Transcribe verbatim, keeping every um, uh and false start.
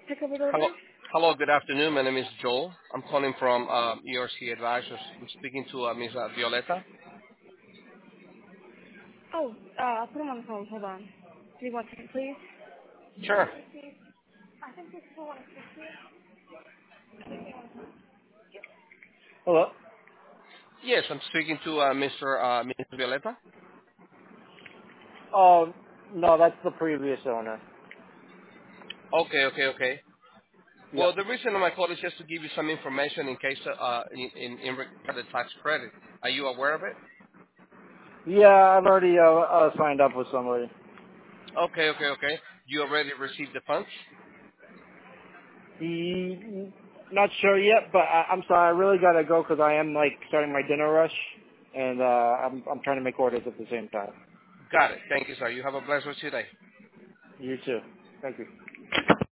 Pick up a Hello. delivery? Hello, good afternoon. My name is Joel. I'm calling from um, E R C Advisors. I'm speaking to uh, Miss uh, Violeta. Oh, uh, I'll put him on the phone. Hold on. Give me one second, please. Sure. I think this is one fifty. Hello? Yes, I'm speaking to uh, Mister Uh, Miss Violeta. Oh, no, that's the previous owner. Okay, okay, okay. Yep. Well, the reason of my call is just to give you some information in case uh, in, in, in regard to tax credit. Are you aware of it? Yeah, I've already uh, uh, signed up with somebody. Okay, okay, okay. You already received the funds? Mm, not sure yet, but I, I'm sorry. I really gotta go because I am like starting my dinner rush, and uh, I'm I'm trying to make orders at the same time. Got it. Thank you, sir. You have a blessed rest of your day. You too. Thank you.